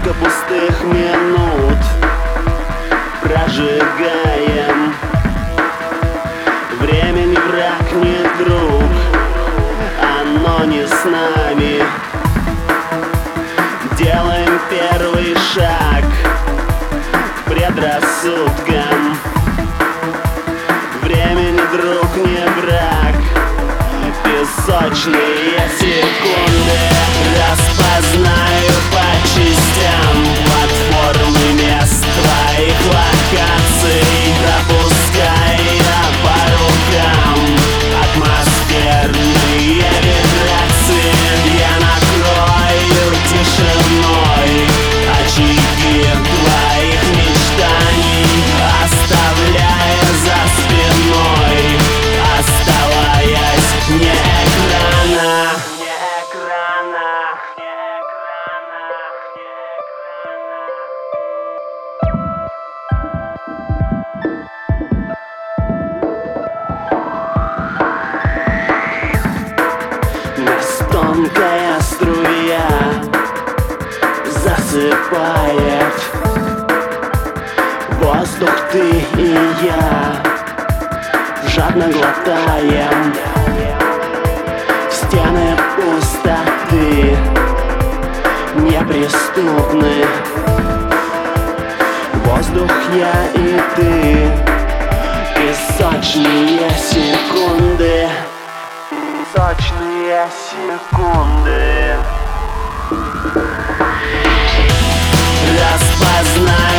Несколько пустых минут прожигаем. Время не враг, не друг, оно не с нами. Делаем первый шаг к предрассудкам. Время не друг, не враг. Песочные секунды распознаю по частям платформы мест твоих локаций, пропуская по рукам атмосферные вибрации. Я накрою тишиной очаги твоих мечтаний, оставляя за спиной, оставаясь вне экрана. Нас тонкая струя засыпает. Воздух ты и я жадно глотаем. Стены пустоты неприступны. Воздух я и ты. Песочные секунды. Песочные секунды. Распознай